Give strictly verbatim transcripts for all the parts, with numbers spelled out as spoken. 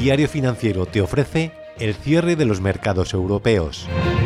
Diario Financiero te ofrece el cierre de los mercados europeos.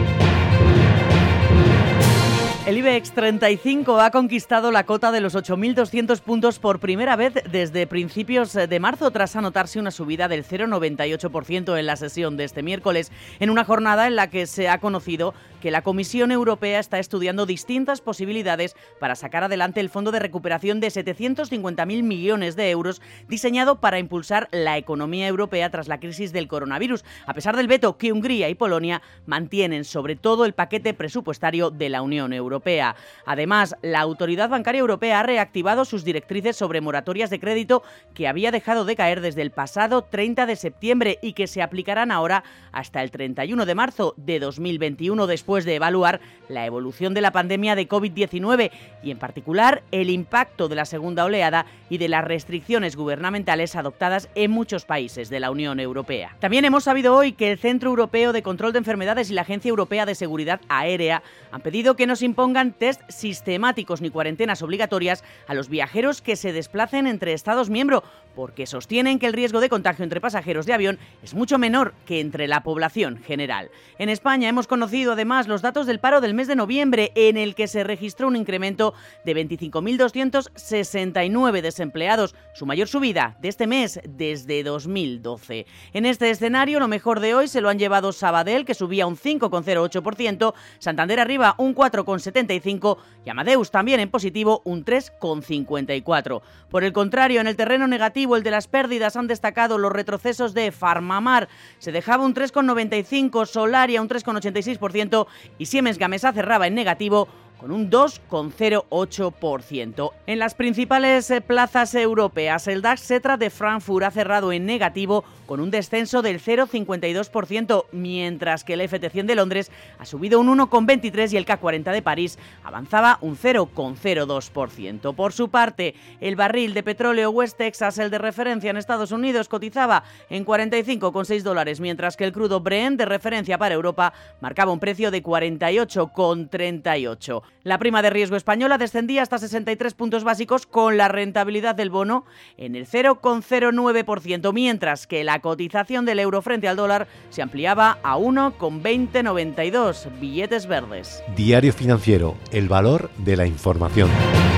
El IBEX treinta y cinco ha conquistado la cota de los ocho mil doscientos puntos por primera vez desde principios de marzo, tras anotarse una subida del cero coma noventa y ocho por ciento en la sesión de este miércoles, en una jornada en la que se ha conocido que la Comisión Europea está estudiando distintas posibilidades para sacar adelante el fondo de recuperación de setecientos cincuenta mil millones de euros diseñado para impulsar la economía europea tras la crisis del coronavirus, a pesar del veto que Hungría y Polonia mantienen sobre todo el paquete presupuestario de la Unión Europea. Europea. Además, la Autoridad Bancaria Europea ha reactivado sus directrices sobre moratorias de crédito que había dejado de caer desde el pasado treinta de septiembre y que se aplicarán ahora hasta el treinta y uno de marzo de dos mil veintiuno, después de evaluar la evolución de la pandemia de covid diecinueve y, en particular, el impacto de la segunda oleada y de las restricciones gubernamentales adoptadas en muchos países de la Unión Europea. También hemos sabido hoy que el Centro Europeo de Control de Enfermedades y la Agencia Europea de Seguridad Aérea han pedido que no se impongan test sistemáticos ni cuarentenas obligatorias a los viajeros que se desplacen entre Estados miembros, porque sostienen que el riesgo de contagio entre pasajeros de avión es mucho menor que entre la población general. En España hemos conocido además los datos del paro del mes de noviembre, en el que se registró un incremento de veinticinco mil doscientos sesenta y nueve desempleados, su mayor subida de este mes desde dos mil doce. En este escenario, lo mejor de hoy se lo han llevado Sabadell, que subía un cinco coma cero ocho por ciento, Santander arriba un cuatro coma setenta y cinco por ciento y Amadeus también en positivo un tres coma cincuenta y cuatro por ciento. Por el contrario, en el terreno negativo, el de las pérdidas, han destacado los retrocesos de Farmamar, se dejaba un tres coma noventa y cinco por ciento, Solaria un tres coma ochenta y seis por ciento y Siemens Gamesa cerraba en negativo con un dos coma cero ocho por ciento. En las principales plazas europeas, el DAX Xetra de Frankfurt ha cerrado en negativo con un descenso del cero coma cincuenta y dos por ciento, mientras que el F T cien de Londres ha subido un uno coma veintitrés por ciento y el K cuarenta de París avanzaba un cero coma cero dos por ciento. Por su parte, el barril de petróleo West Texas, el de referencia en Estados Unidos, cotizaba en cuarenta y cinco coma seis dólares, mientras que el crudo Brent, de referencia para Europa, marcaba un precio de cuarenta y ocho coma treinta y ocho. La prima de riesgo española descendía hasta sesenta y tres puntos básicos, con la rentabilidad del bono en el cero coma cero nueve por ciento, mientras que la cotización del euro frente al dólar se ampliaba a uno coma veinte noventa y dos, billetes verdes. Diario Financiero, el valor de la información.